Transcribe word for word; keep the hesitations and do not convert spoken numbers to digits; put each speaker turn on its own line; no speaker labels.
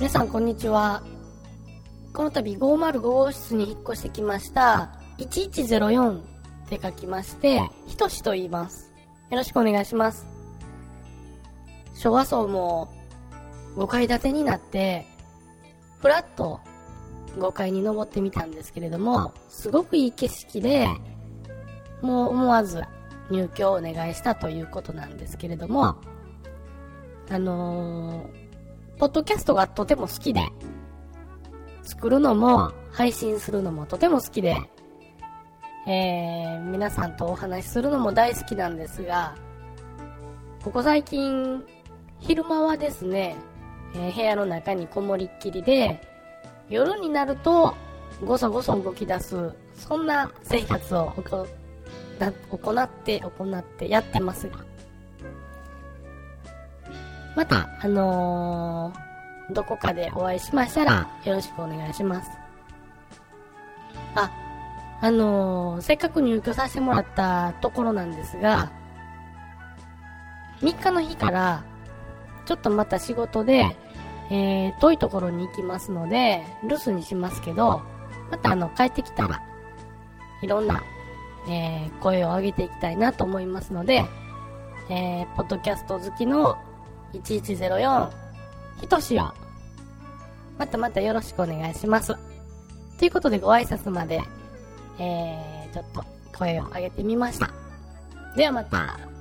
皆さんこんにちは。この度ごまるご号室に引っ越してきましたいちいちゼロよんって書きましてひとしと言います。よろしくお願いします。昭和層もごかい建てになってふらっとごかいに登ってみたんですけれども、すごくいい景色でもう思わず入居をお願いしたということなんですけれども、あのー、ポッドキャストがとても好きで、作るのも配信するのもとても好きで、えー、皆さんとお話しするのも大好きなんですが、ここ最近昼間はですね、えー、部屋の中にこもりっきりで、夜になるとごそごそ動き出す、そんな生活を行って行ってやってますが、またあのー、どこかでお会いしましたらよろしくお願いします。あ、あのー、せっかく入居させてもらったところなんですが、みっかの日からちょっとまた仕事で、えー、遠いところに行きますので留守にしますけど、またあの帰ってきたらいろんな、えー、声を上げていきたいなと思いますので、えー、ポッドキャスト好きのいちいちゼロよんひとしをまたまたよろしくお願いします。ということでご挨拶まで、えー、ちょっと声を上げてみました。ではまた。